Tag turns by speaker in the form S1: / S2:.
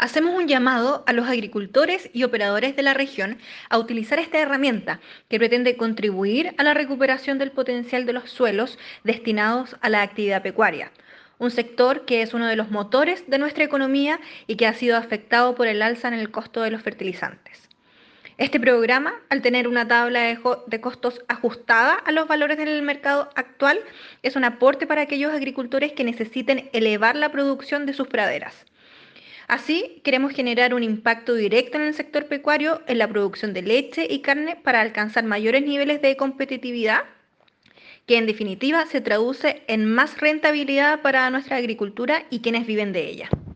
S1: Hacemos un llamado a los agricultores y operadores de la región a utilizar esta herramienta que pretende contribuir a la recuperación del potencial de los suelos destinados a la actividad pecuaria, un sector que es uno de los motores de nuestra economía y que ha sido afectado por el alza en el costo de los fertilizantes. Este programa, al tener una tabla de costos ajustada a los valores del mercado actual, es un aporte para aquellos agricultores que necesiten elevar la producción de sus praderas. Así, queremos generar un impacto directo en el sector pecuario, en la producción de leche y carne para alcanzar mayores niveles de competitividad, que en definitiva se traduce en más rentabilidad para nuestra agricultura y quienes viven de ella.